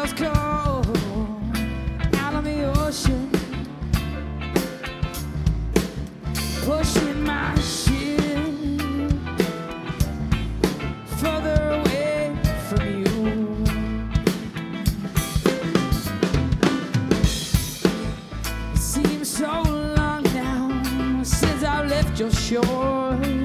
sails cold out on the ocean, pushing my ship further away from you. It seems so long now since I left your shore.